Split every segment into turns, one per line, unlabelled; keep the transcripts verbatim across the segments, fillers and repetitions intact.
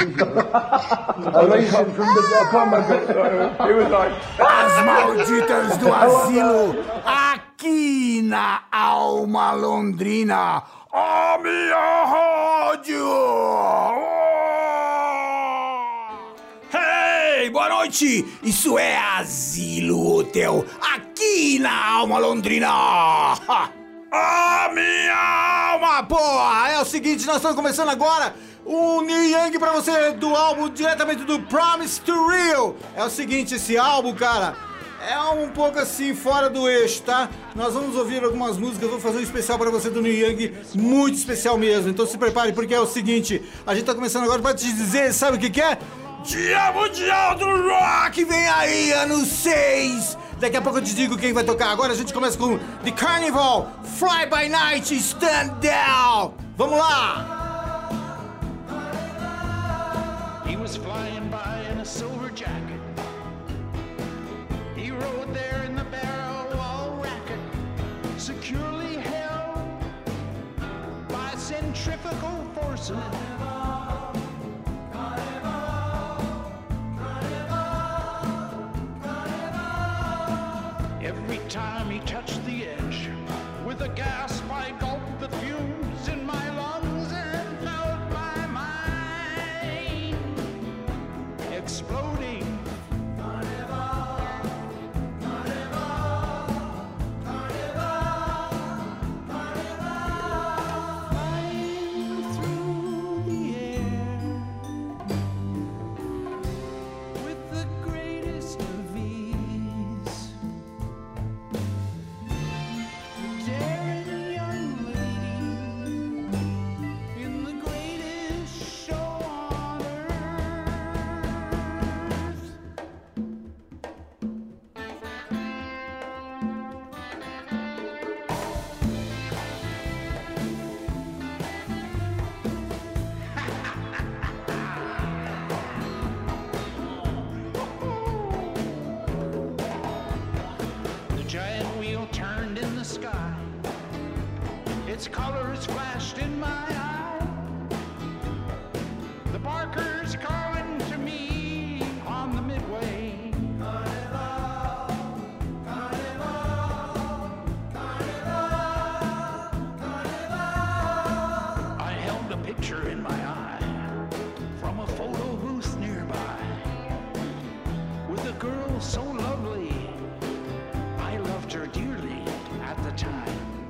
Elation from the combat. It was like...
As malditas do asilo, aqui na Alma Londrina, a minha rádio! Hey, boa noite! Isso é Asilo Hotel, aqui na Alma Londrina! Ha! A minha alma, porra! É o seguinte, nós estamos começando agora um Neil Young pra você do álbum diretamente do Promise to Real. É o seguinte, esse álbum, cara, é um pouco assim fora do eixo, tá? Nós vamos ouvir algumas músicas, eu vou fazer um especial pra você do Neil Young, muito especial mesmo. Então se prepare, porque é o seguinte, a gente tá começando agora pra te dizer, sabe o que que é? Dia Mundial do Rock vem aí, ano seis. Daqui a pouco eu te digo quem vai tocar. Agora a gente começa com The Carnival, Fly By Night, Stand Down. Vamos lá!
He was flying by in a silver jacket. He rode there in the barrel wall racket, securely held by centrifugal forces. Every time he touched the edge, with a gasp I gulped the fumes in my lungs and felt my mind exploding. Carnival, carnival, carnival, carnival. Flying through the air with the greatest of ease. Daring young lady in the greatest show on earth. The giant wheel turned in the sky. Its colors flashed in my eye. The barkers calling to me on the midway. Carnival, carnival, carnival, carnival. I held a picture in my eye from a photo booth nearby with a girl so lovely. I loved her dearly at the time.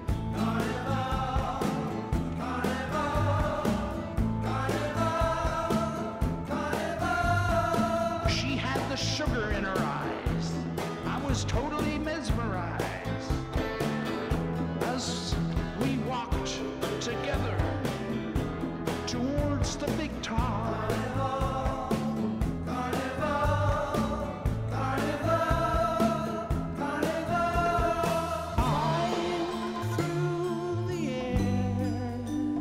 She had the sugar in her eyes. I was totally mesmerized as we walked together towards the big top. Through the air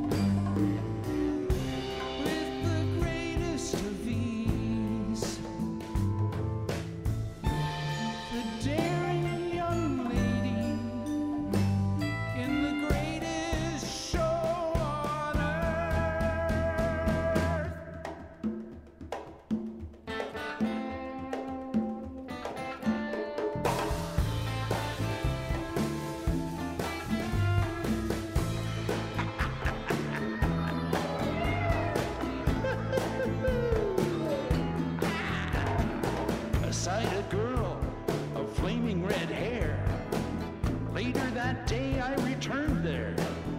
with the greatest of ease. The daring young lady in the greatest show on earth. Beside a girl of flaming red hair. Later that day I returned there.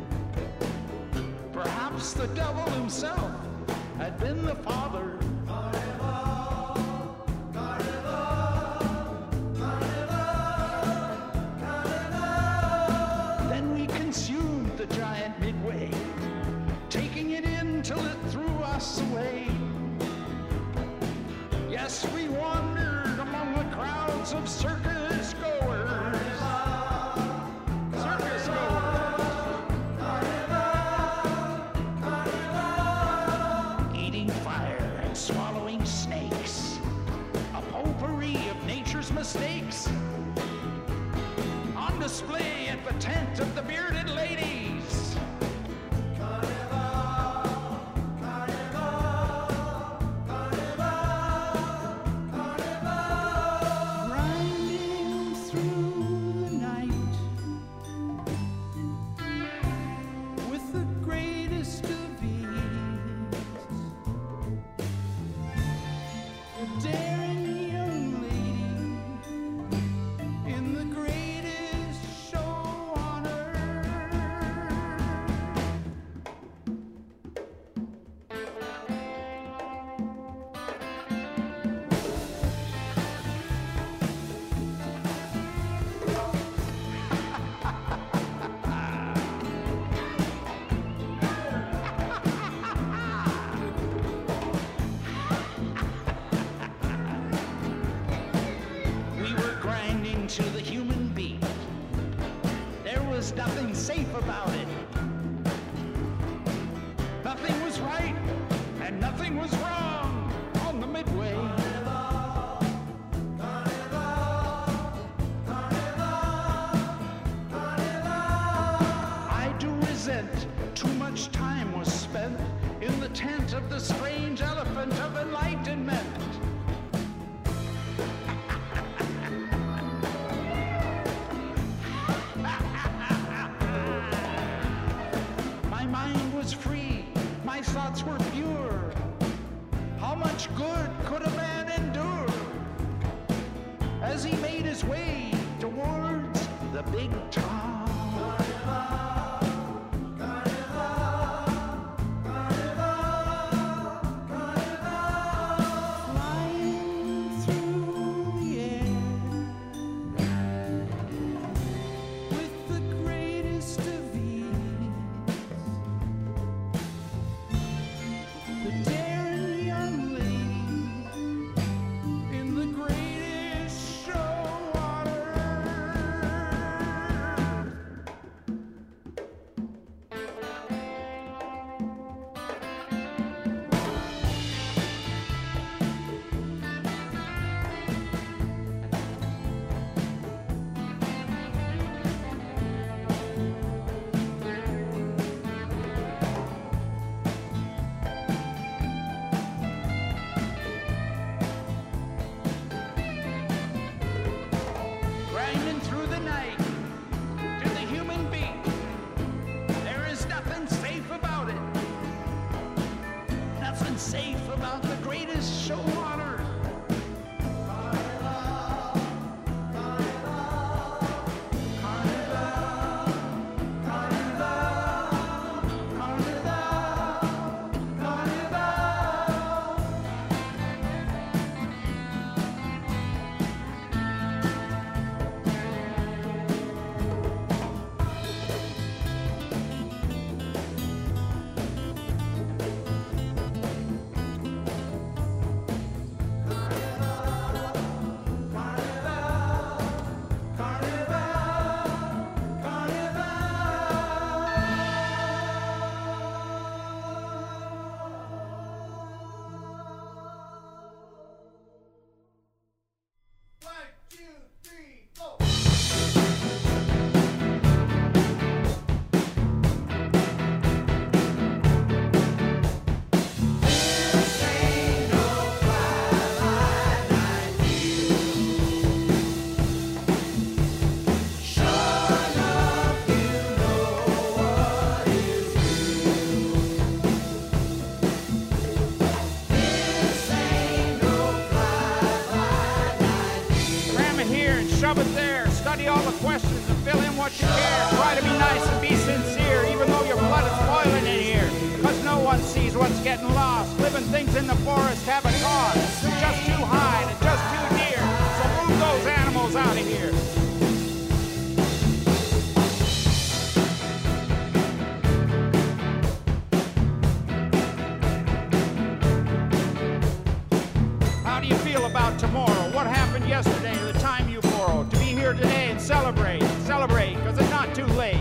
Perhaps the devil himself had been the father. Carnival, carnival, carnival, carnival. Then we consumed the giant midway, taking it in till it threw us away. Yes, we wandered among the crowds of circus goers. Circus goers. Eating fire and sweat. of the strange elephant of enlightenment. My mind was free, my thoughts were pure. How much good could a man endure? As he made his way towards the big town. Safe about the greatest show on earth. Shove it there, study all the questions and fill in what you care. Try to be nice and be sincere, even though your blood is boiling in here. Cause no one sees what's getting lost. Living things in the forest have a cost. Just too high and just too near. So move those animals out of here. How do you feel about tomorrow? What happened yesterday? The time you borrowed to be here today and celebrate, celebrate, because it's not too late.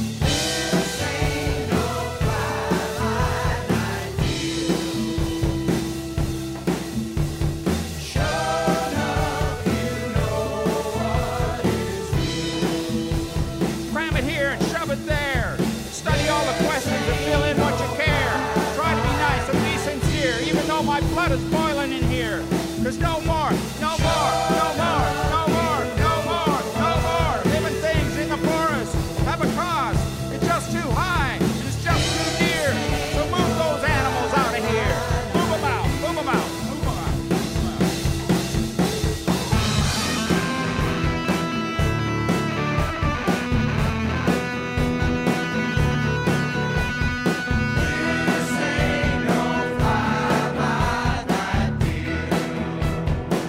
Cram it here and shove it there. Study all the questions and fill in what you care. Try to be nice and be sincere, even though my blood is boiling in here. There's no more, no more, no more, no more, no more, no more. Living things in the forest have a cost. It's just too high, and it's just too near. So move those animals out of here. Move them out, move them out, move them out. This ain't no fly-by-night deal.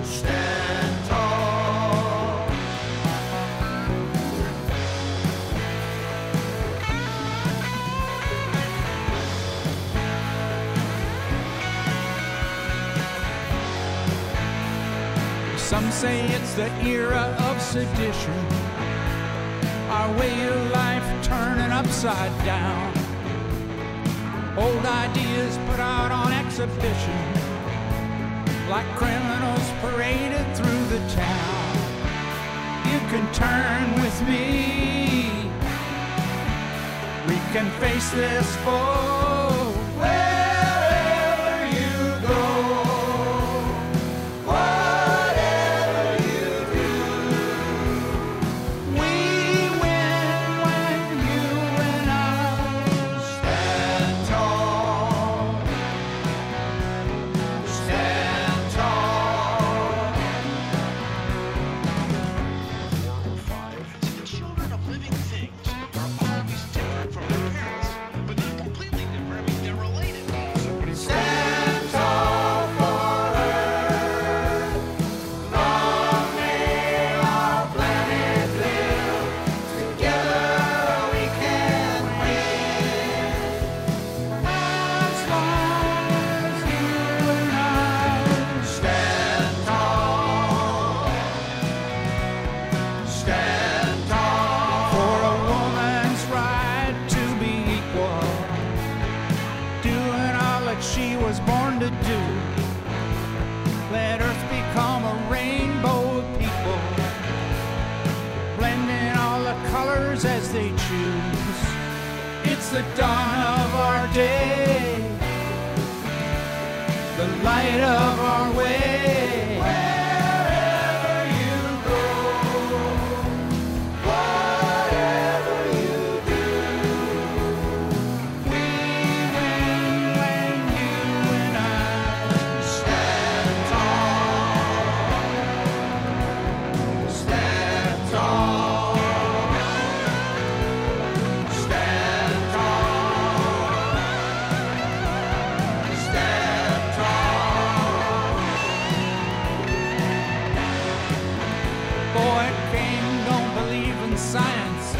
stand tall.
Some say it's the era of sedition, our way of life turning upside down. Old ideas put out on exhibition, like criminals paraded through the town. You can turn with me, we can face this foe. Wherever you go, whatever you do, we win when you and I stand tall, stand tall.
Children of living things are always different from their parents, but not completely different. I mean, they're related.
Stand tall for Earth. Long may our planet live. Together we can win.
As long as you and I
Stand tall. Stand tall.
for a woman's right to be equal, doing all that she was born to do. Let Earth become a rainbow of people, blending all the colors as they choose. It's the dawn of our day, the light of our way. Wherever you go, whatever you do, we win when you and I
Stand tall. Stand tall. Stand tall. Stand tall.
Boy, King don't believe in science.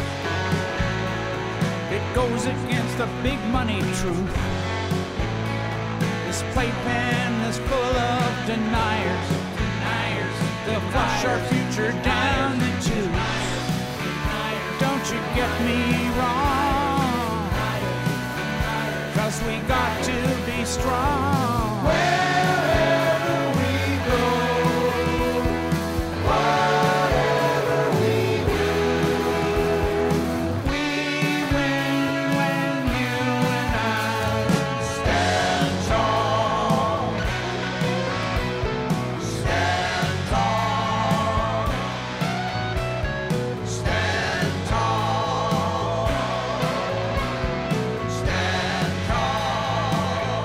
It goes against the big money truth. This playpen is full of deniers. Deniers. They'll flush our future down the tubes. Don't you get me wrong, 'cause we got to be strong. Wherever we go, whatever we do, we win when you and I
Stand tall. Stand tall. Stand tall. Stand tall.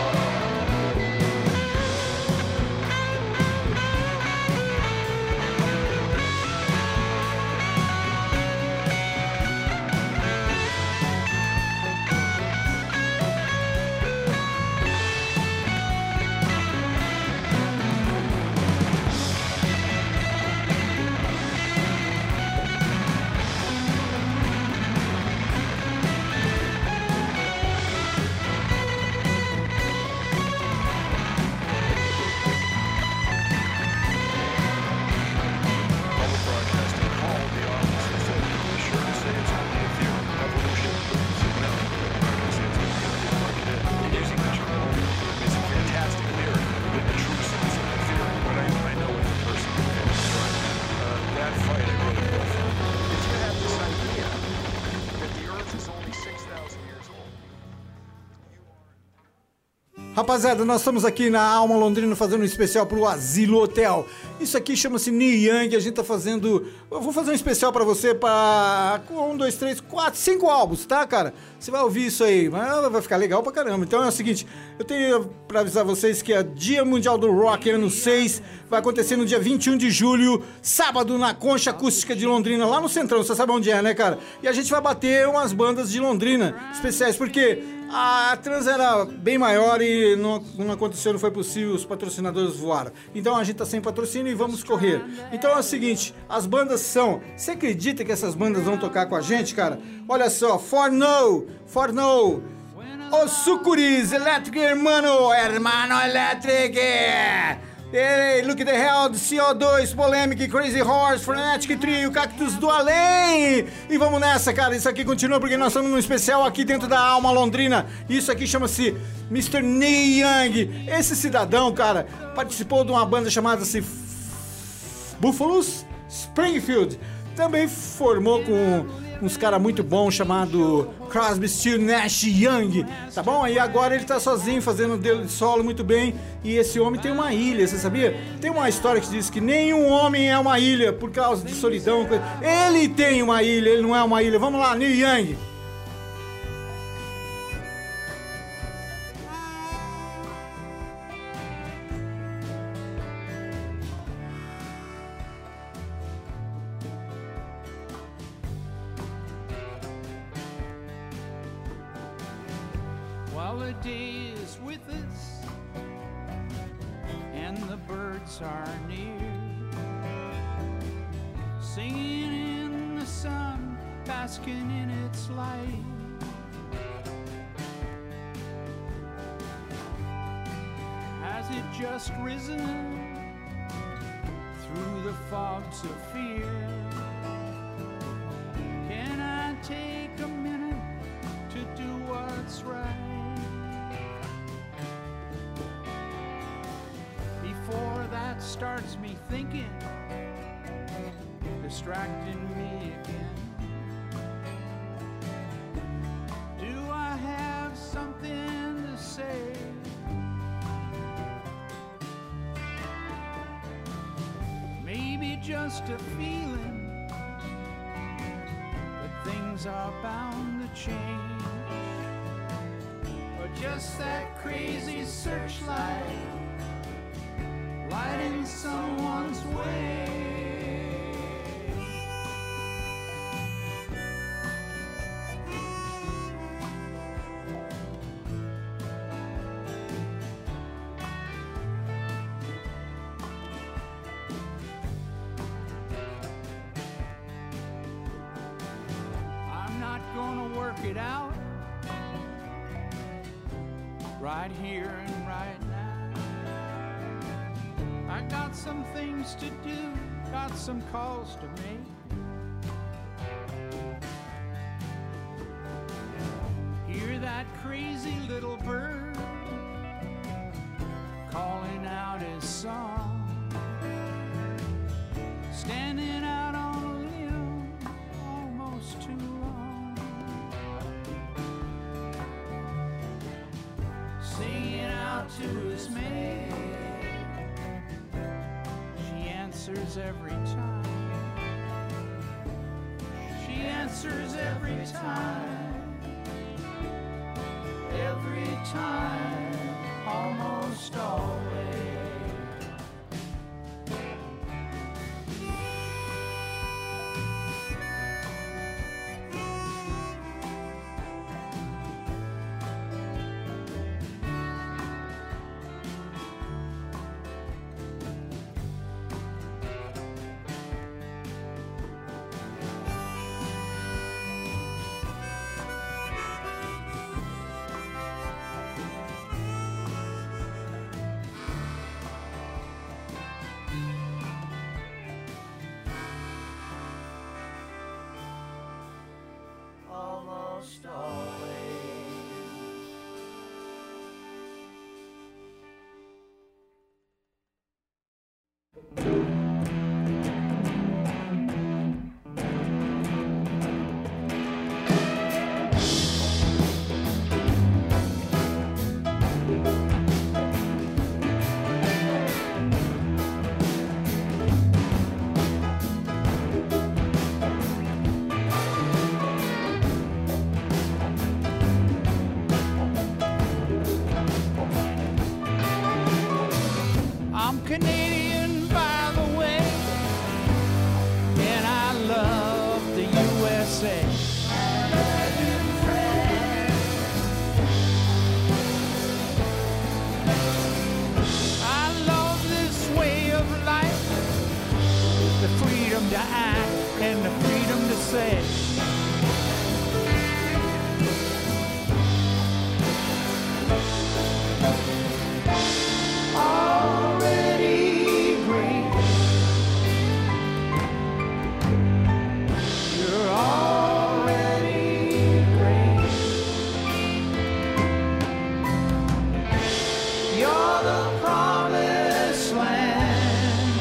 Public Broadcasting called the office and said, "Be sure to say it's only a theory. Evolution doesn't know. I'm going to say it's going to be like it is." Using the term, it's a fantastic theory. In the true sense of the theory, but I, I know it's a personal opinion. Uh, that fight I really go for. Did you have this idea that the Earth is only six thousand years old?
Rapaziada, nós estamos aqui na Alma Londrina fazendo um especial pro Asilo Hotel. Isso aqui chama-se Neil Young, a gente tá fazendo... Eu vou fazer um especial pra você pra... Um, dois, três, quatro, cinco álbuns, tá, cara? Você vai ouvir isso aí, mas vai ficar legal pra caramba. Então é o seguinte, eu tenho pra avisar vocês que a Dia Mundial do Rock, ano seis, vai acontecer no dia vinte e um de julho, sábado, na Concha Acústica de Londrina, lá no Centrão, você sabe onde é, né, cara? E a gente vai bater umas bandas de Londrina especiais, porque a trans era bem maior e não, não aconteceu, não foi possível, os patrocinadores voaram. Então a gente tá sem patrocínio e vamos correr. Então é o seguinte, as bandas são... Você acredita que essas bandas vão tocar com a gente, cara? Olha só, For No, For No, Os Sucuris, Electric Hermano, Hermano Electric... Hey, Look at the Hell, C O dois, Polemic, Crazy Horse, Frenetic Trio, Cactus do Além. E vamos nessa, cara, isso aqui continua porque nós estamos num especial aqui dentro da Alma Londrina. Isso aqui chama-se mister Neil Young. Esse cidadão, cara, participou de uma banda chamada-se Buffalo's Springfield. Também formou com uns caras muito bons chamado Crosby, Stills, Nash Young, tá bom? E agora ele tá sozinho fazendo dele solo muito bem. E esse homem tem uma ilha, você sabia? Tem uma história que diz que nenhum homem é uma ilha por causa de solidão. Ele tem uma ilha, ele não é uma ilha. Vamos lá, Neil Young.
While the day is with us and the birds are near, singing in the sun, basking in its light. Has it just risen through the fogs of fear? Can I take a minute to do what's right? Before that starts me thinking, distracting me again. Do I have something to say? Maybe just a feeling that things are bound to change, or just that crazy searchlight lighting someone's way. I'm not gonna work it out right here and right now. I got some things to do, got some calls to make. Hear that crazy little bird calling out his song, standing out on a limb almost too long, singing out to his mate. Answers every time. She answers every time. Every time, almost always. freedom to act and the freedom to say. Already great. You're already great. You're the promised land.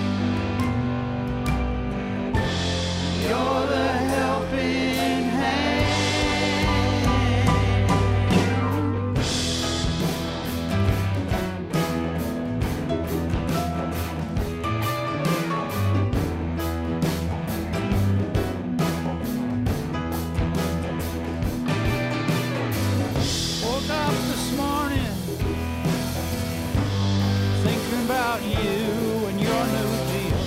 You're the helping hand. Woke up this morning thinking about you and your new deal.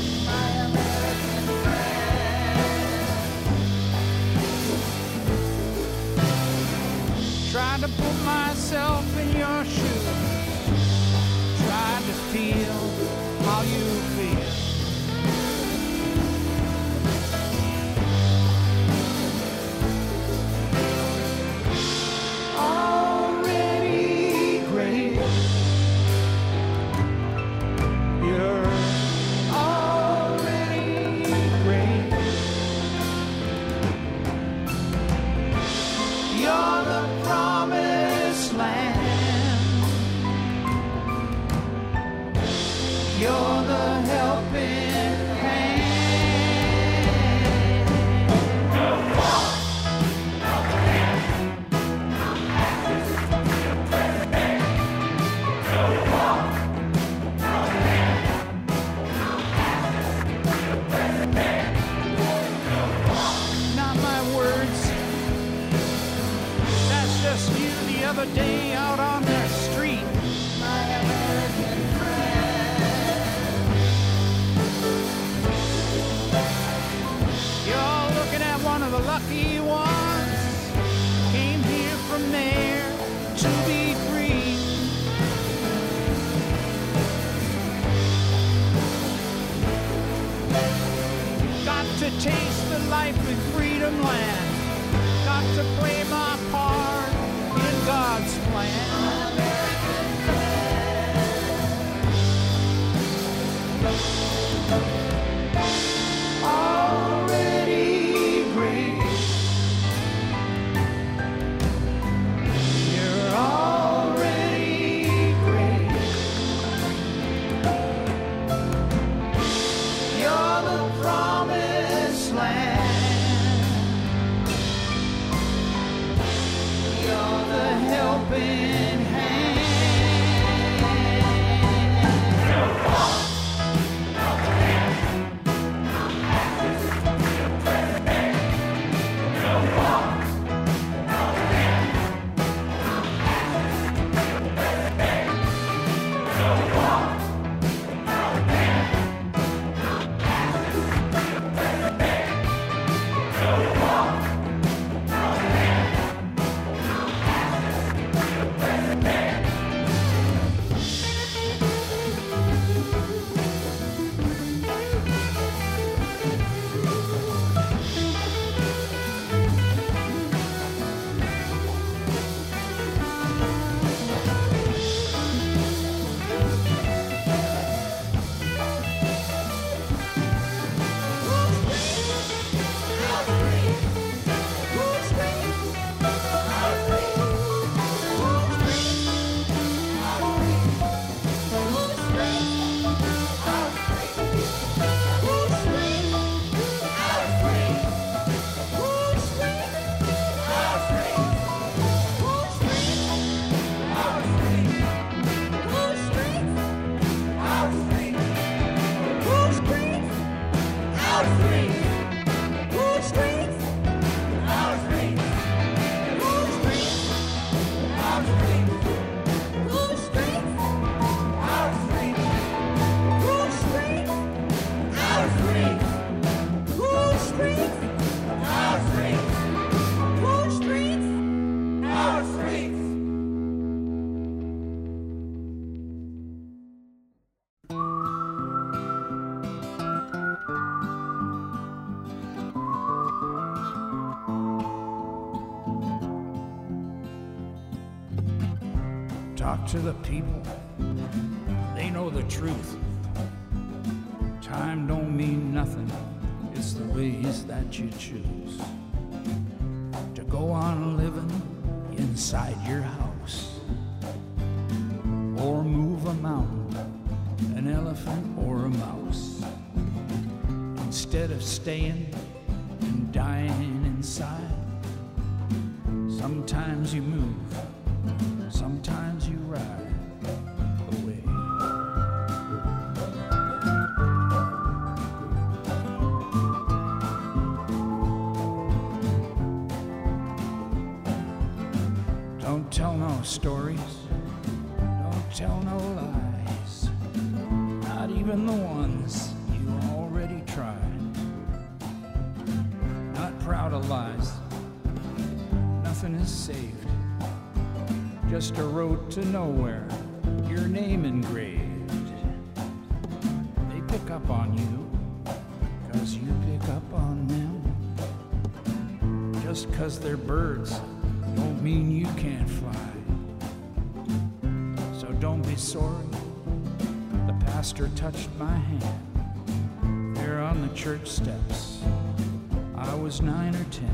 Tried to put myself in your shoes. Tried to feel how you feel. Already great. You're already great. You're the promised land. You're the helping hand. Not my words. That's just you the other day out on the street. My American You're looking at one of the lucky ones. Came here from there to be free. Got to taste the life in freedom land. Got to play my part in God's plan. Already great. You're already great. You're the promised land. You're the helping hand. Talk to the people, they know the truth. Time don't mean nothing, it's the ways that you choose to go on living inside your house, or move a mountain, an elephant or a mouse, instead of staying and dying inside. Sometimes you move, sometimes you ride away. Don't tell no stories, don't tell no lies, not even the ones you already tried. Not proud of lies, nothing is saved. Just a road to nowhere, your name engraved. They pick up on you, cause you pick up on them. Just cause they're birds, don't mean you can't fly. So don't be sorry, the pastor touched my hand. There on the church steps, I was nine or ten.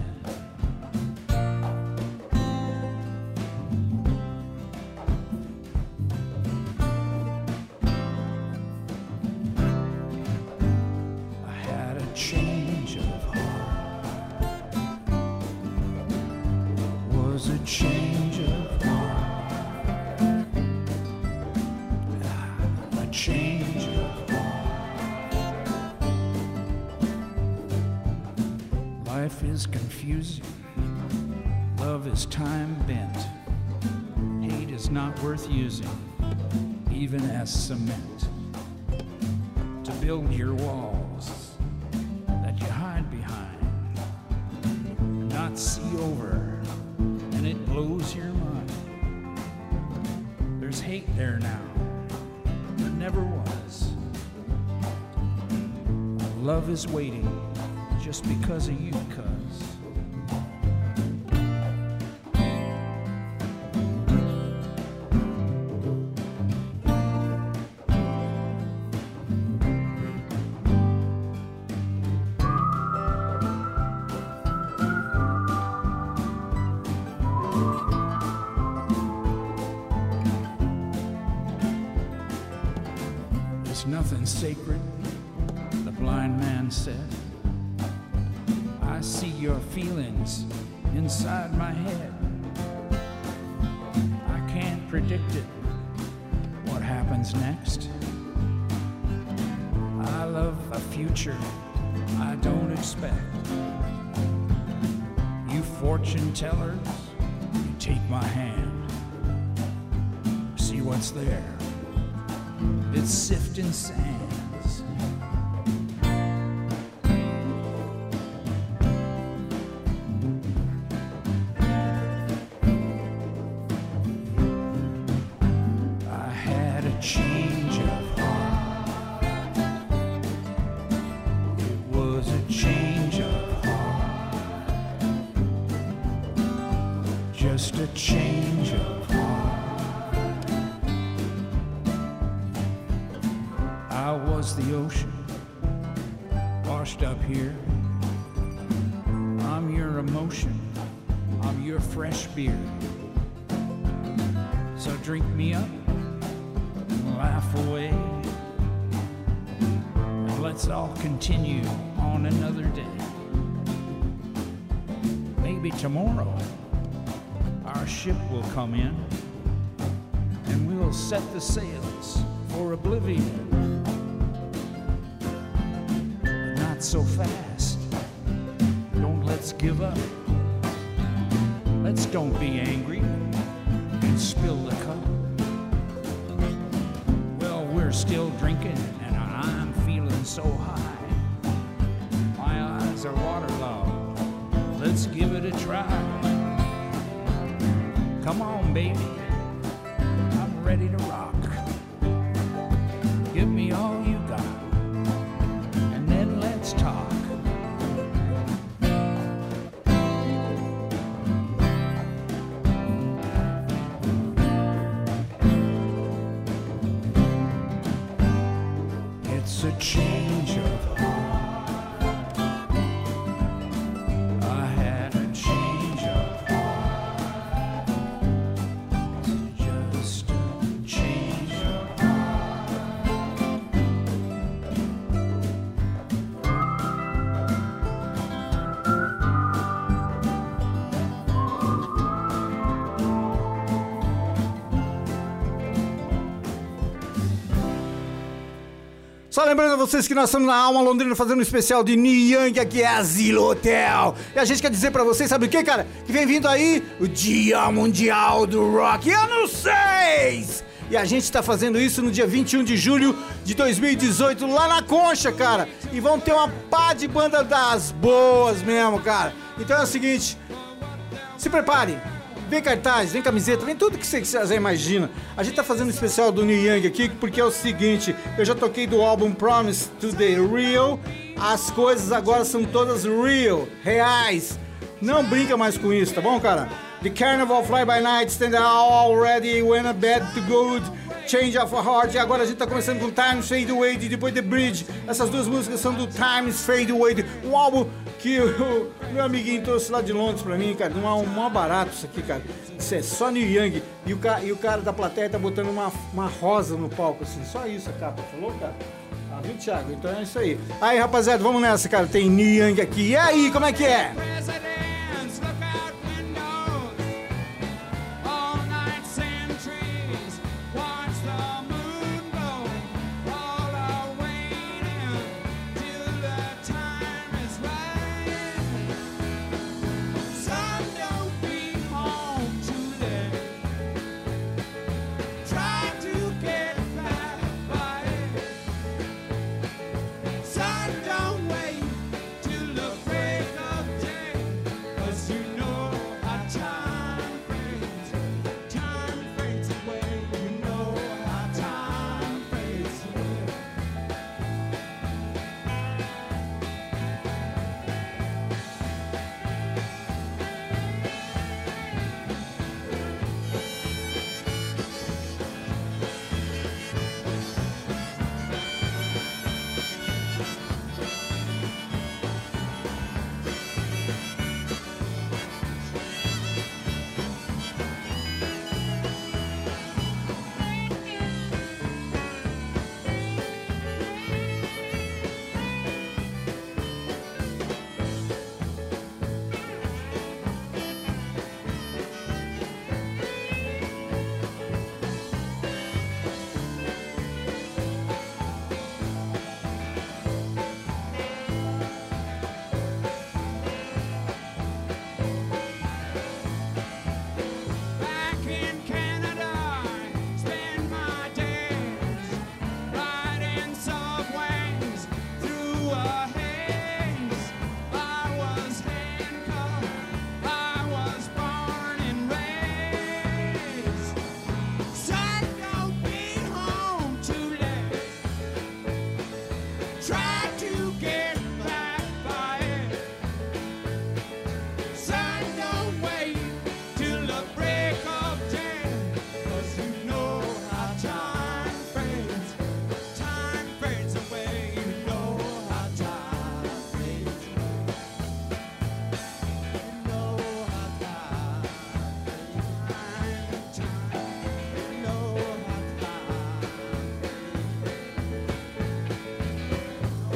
Life is confusing, love is time bent, hate is not worth using, even as cement, to build your walls that you hide behind, not see over, and it blows your mind. There's hate there now, there never was. Love is waiting just because of you, cuz. There's nothing sacred, the blind man said. I see your feelings inside my head. I can't predict it, what happens next. I love a future I don't expect. You fortune tellers, you take my hand. See what's there? It's sifting sands. Change of heart. It was a change of heart. Just a change of heart. I was the ocean, washed up here. I'm your emotion, I'm your fresh beer. So drink me up, laugh away, and let's all continue on another day. Maybe tomorrow our ship will come in and we'll set the sails for oblivion. But not so fast. Don't let's give up. Let's don't be angry and spill the cup. We're still drinking and I'm feeling so high. My eyes are waterlogged. Let's give it a try. Come on, baby. I'm ready to rock. Give me all you got and then let's talk. change of heart. I had a change of heart. Just a change of heart.
Só lembrando a vocês que nós estamos na Alma Londrina fazendo um especial de Neil Young, aqui é Asilo Hotel. E a gente quer dizer pra vocês, sabe o que, cara? Que vem vindo aí o Dia Mundial do Rock, ano seis! E a gente tá fazendo isso no dia vinte e um de julho de dois mil e dezoito, lá na Concha, cara. E vão ter uma pá de banda das boas mesmo, cara. Então é o seguinte, se prepare. Vem cartaz, vem camiseta, vem tudo que você, que você já imagina. A gente tá fazendo um especial do Neil Young aqui, porque é o seguinte, eu já toquei do álbum Promise to the Real, as coisas agora são todas real, reais. Não brinca mais com isso, tá bom, cara? The Carnival, Fly By Night, Stand Out Already, When a Bad to Good, Change of a Heart, e agora a gente tá começando com Times Fade Away e depois The Bridge. Essas duas músicas são do Times Fade Away, um álbum que o meu amiguinho trouxe lá de Londres pra mim, cara. Não é um mó barato isso aqui, cara. Isso é só Neil Young. E o, ca, e o cara da plateia tá botando uma, uma rosa no palco, assim. Só isso a capa, falou, cara? Ah, viu, Thiago? Então é isso aí. Aí, rapaziada, vamos nessa, cara. Tem Neil Young aqui. E aí, como é que é?
Presidents look out windows, all night sand trees, watch the moon glow, all are waiting till the time is right. Son, don't be home too late, try to get back by it. Son, don't wait till the break of day, 'cause you know how time fades, time fades away, you know how time fades away. Back in Canada, I spend my days riding subways through a haze. I was handcuffed, I was born and raised. Son, don't be home too late, try to get back by it. Son, don't wait till the break of day, 'cause you know how time fades, time fades away, you know how time fades away, you know how time fades, time, you know how time fades.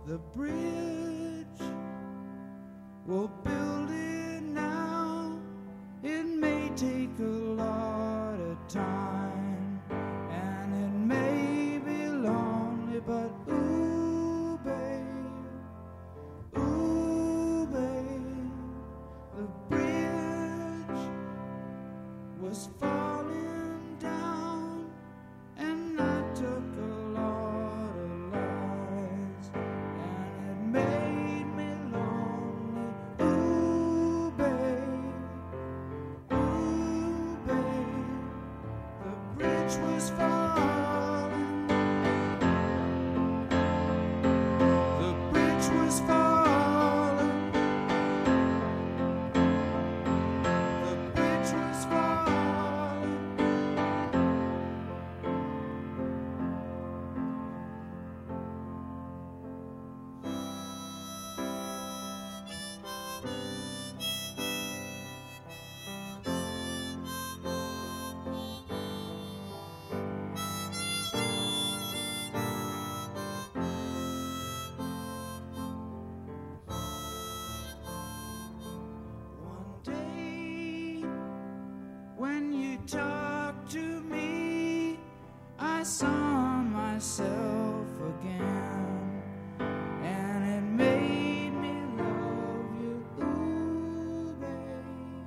the bridge. We'll build it now. It may take a lot of time, and it may be lonely, but ooh, babe, ooh, babe, the bridge was falling down, and I took a lot of lies, and it made me lonely. Ooh, babe, ooh, babe, the bridge was falling. The bridge was falling. The bridge was falling. One day, when you talked to me, I saw myself again, and it made me love you. Ooh, babe,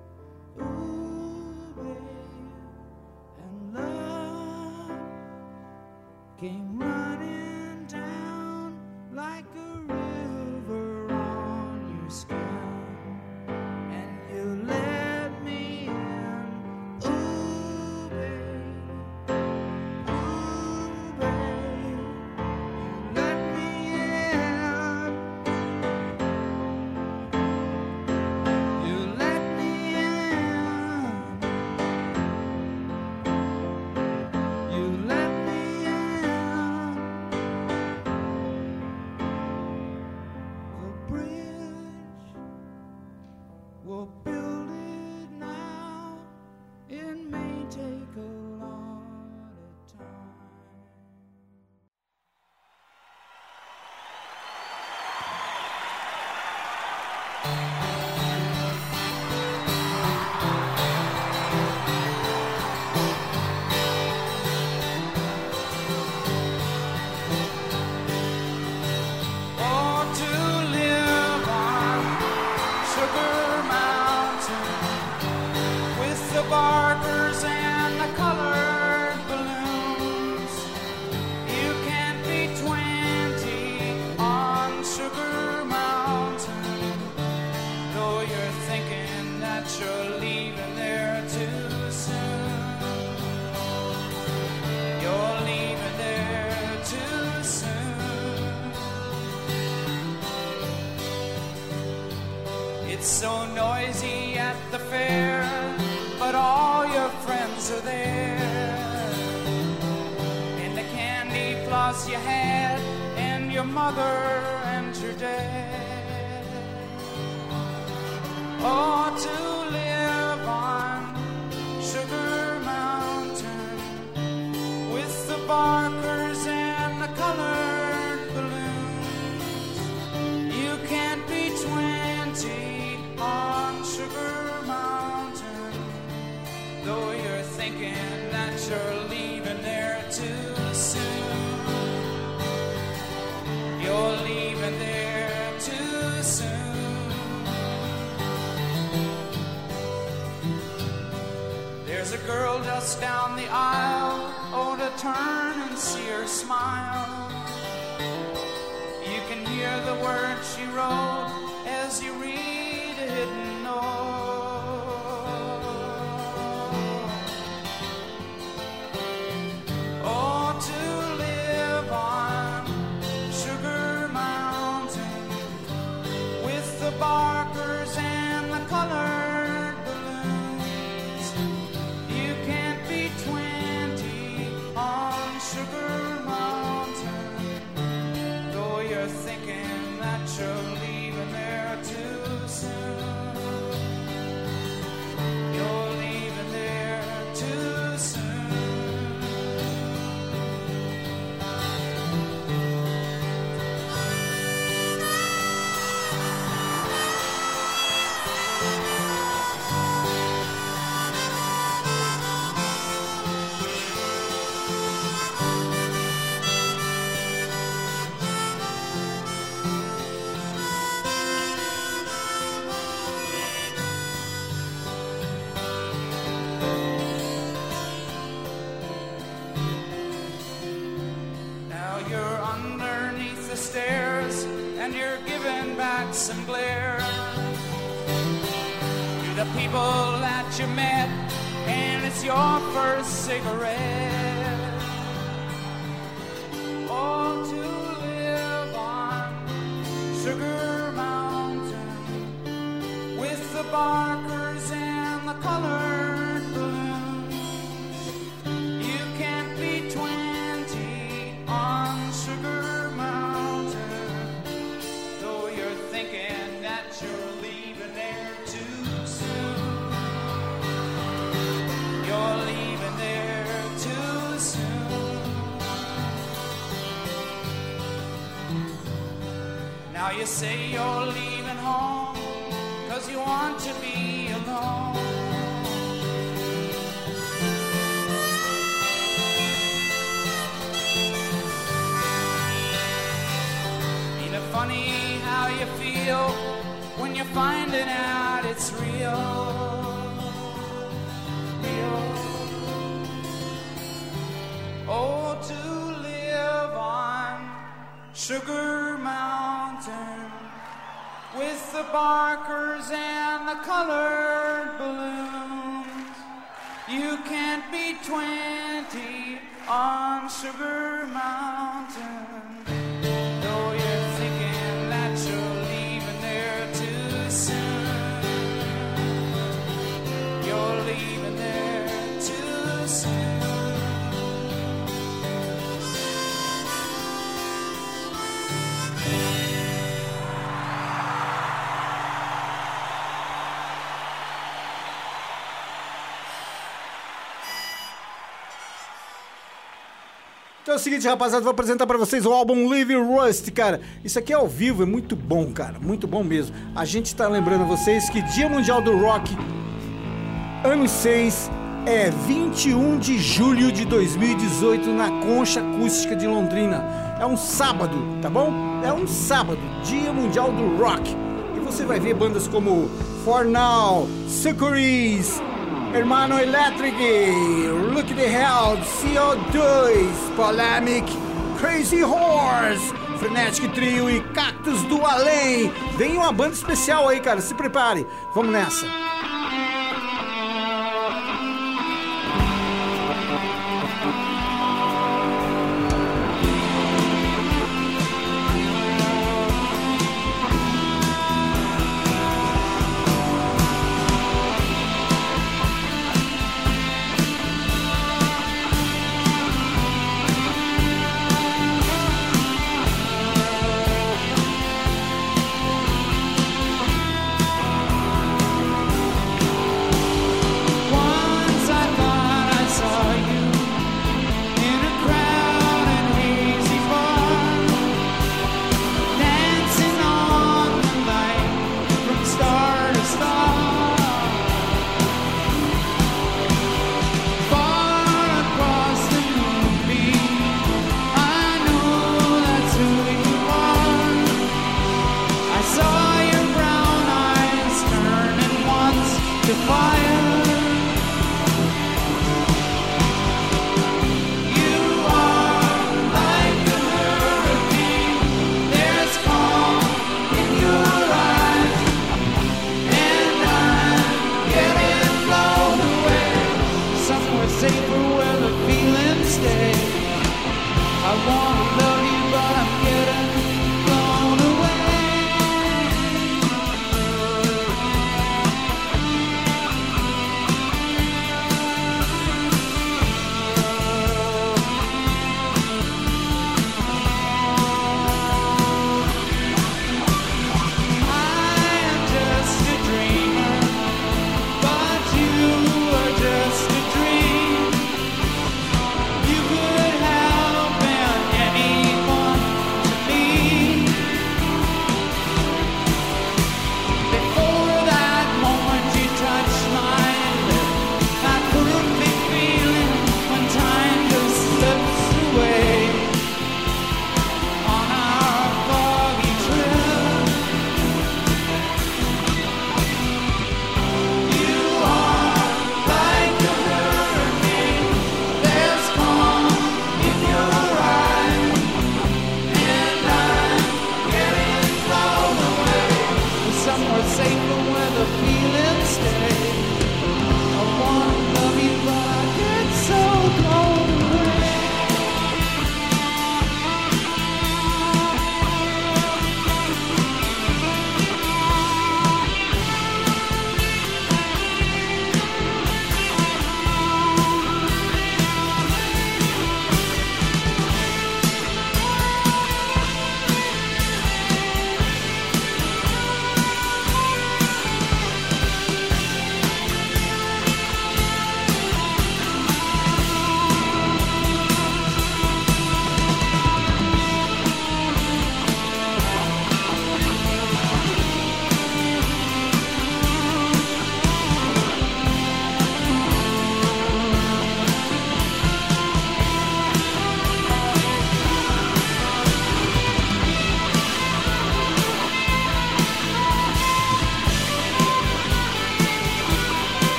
ooh, babe, and love came running down like a river on your skin, and you let me in. Ooh, babe, ooh, babe, you let me in. You let me in. You let me in. The bridge, we'll build it now. It may take a lot of time. Oh, to live on Sugar Mountain with the barkers and the colored balloons. You can't be twenty on Sugar Mountain, though you're thinking that you're leaving there too soon. You're leaving there too soon. It's so noisy at the fair, but all your friends are there. And the candy floss you had, and your mother and your dad. Oh, to live on Sugar Mountain with the barkers and the colored balloons. You can't be twenty on Sugar Mountain, though you're thinking that you're leaving there too soon. You're leaving there too soon. There's a girl just down the aisle, oh, to turn and see her smile. You can hear the words she wrote as you read a hidden note. Oh, to live on Sugar Mountain with the barkers and the colored balloons. You can't be twenty on Sugar Mountain, though you're thinking that you're leaving there too soon. the people that you met, and it's your first cigarette. Oh, to live on Sugar Mountain with the barkers and the colored balloons. You can't be twenty on Sugar Mountain, though you're thinking that you're leaving there too soon. You're leaving there too soon. Now you say you're leaving home 'cause you want to be alone. Ain't it funny how you feel when you're finding out it's real? Real. Oh, to live on Sugar Mountain with the barkers and the colored balloons. You can't be twenty on Sugar Mountain, though you're thinking that you're leaving there too soon. You're leaving there too soon.
Então é o seguinte, rapaziada, vou apresentar pra vocês o álbum Live Rust, cara. Isso aqui é ao vivo, é muito bom, cara, muito bom mesmo. A gente tá lembrando a vocês que Dia Mundial do Rock, ano seis, é vinte e um de julho de dois mil e dezoito, na Concha Acústica de Londrina. É um sábado, tá bom? É um sábado, Dia Mundial do Rock. E você vai ver bandas como For Now, Succories, Hermano Electric, Look the Hell, C O dois, Polemic, Crazy Horse, Frenetic Trio e Cactus do Além. Vem uma banda especial aí, cara, se prepare. Vamos nessa.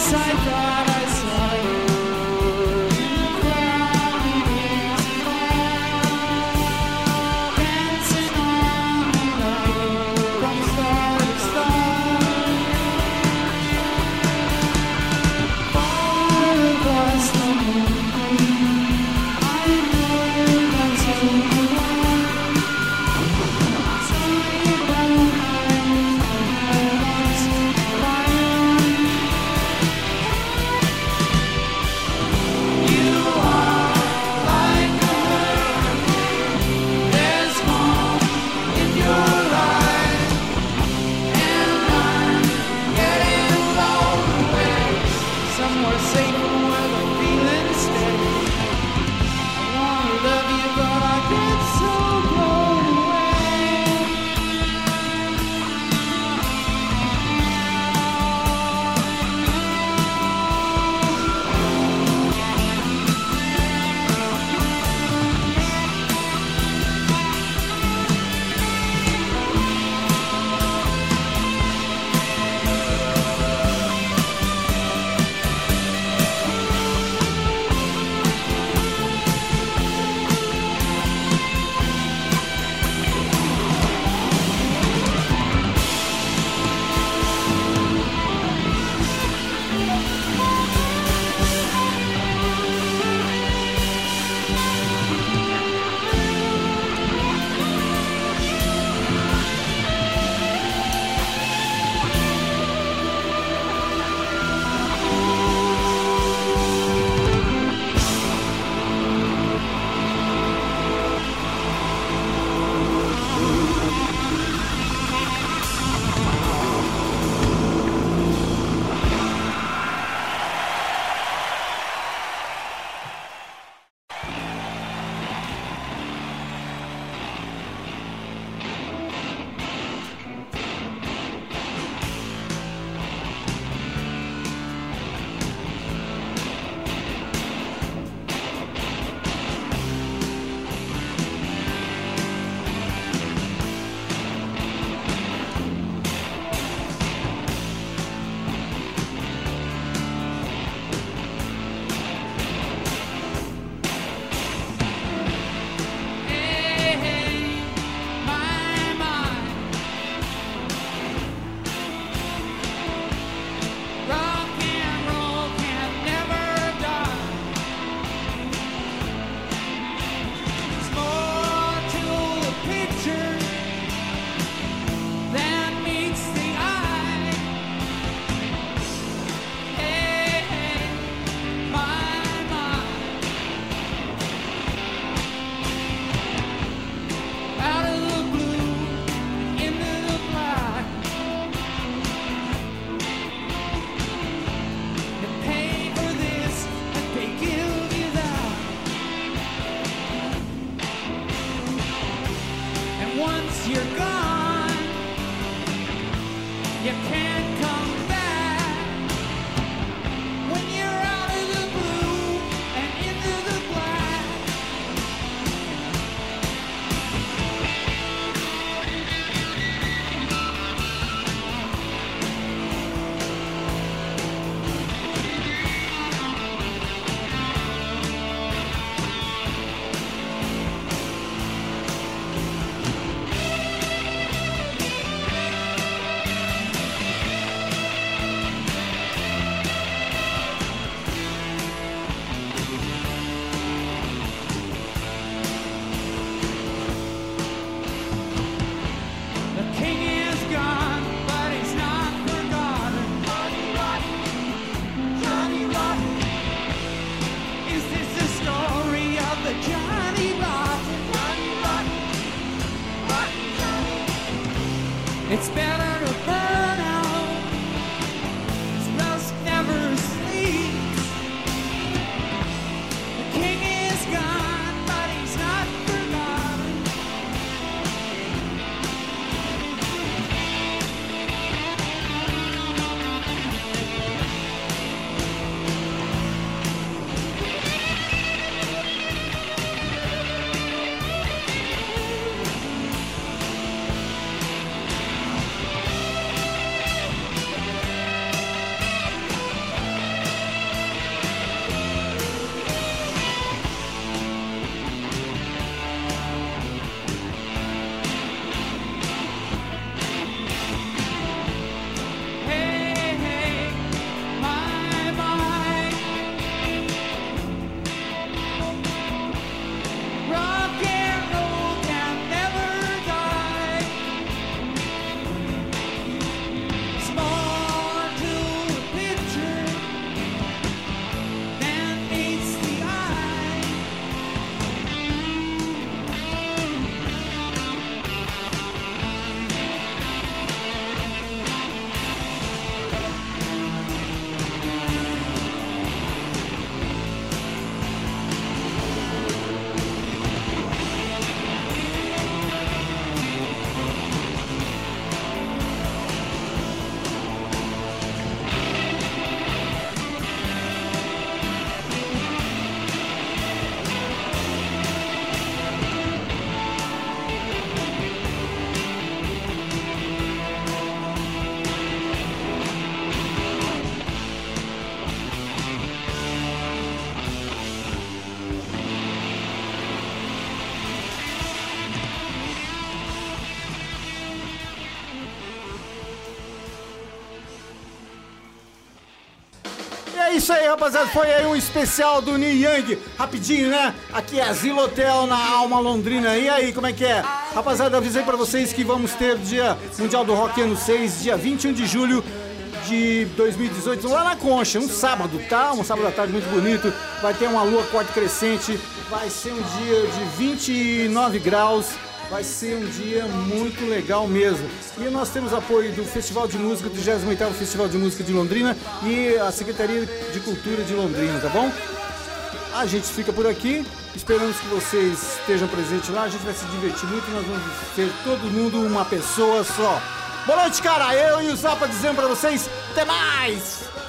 I thought I saw you in a crowded easy bar, dancing on the night from star to star. Far across the moon, I know that's who you are. So you don't mind, I lost my own.
é isso aí, rapaziada. Foi aí um especial do Neil Young. Rapidinho, né? Aqui é Asilo Hotel na Alma Londrina. E aí, como é que é? Rapaziada, avisei pra vocês que vamos ter Dia Mundial do Rock Ano seis, dia vinte e um de julho de dois mil e dezoito, lá na Concha, um sábado, tá? Um sábado à tarde muito bonito. Vai ter uma lua corte crescente. Vai ser um dia de vinte e nove graus. Vai ser um dia muito legal mesmo. E nós temos apoio do Festival de Música, do vigésimo oitavo Festival de Música de Londrina e a Secretaria de Cultura de Londrina, tá bom? A gente fica por aqui, esperamos que vocês estejam presentes lá, a gente vai se divertir muito, nós vamos ser todo mundo uma pessoa só. Boa noite, cara, eu e o Zapa dizendo pra vocês, até mais!